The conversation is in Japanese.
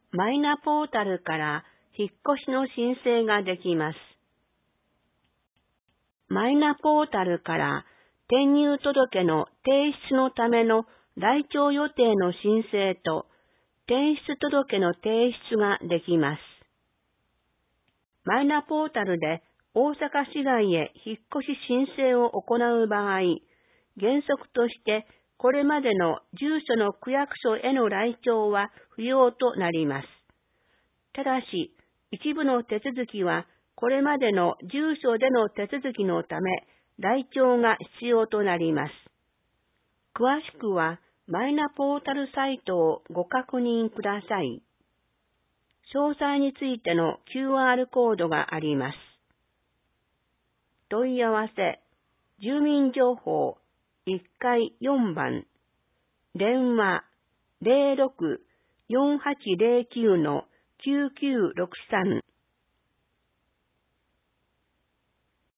マイナポータルから引っ越しの申請ができます。マイナポータルから転入届の提出のための来庁予定の申請と転出届の提出ができます。マイナポータルで大阪市外へ引っ越し申請を行う場合、原則としてこれまでの住所の区役所への来庁は不要となります。ただし、一部の手続きはこれまでの住所での手続きのため来庁が必要となります。詳しくはマイナポータルサイトをご確認ください。詳細についての QR コードがあります。問い合わせ、住民情報1階4番、電話 06-4809-9963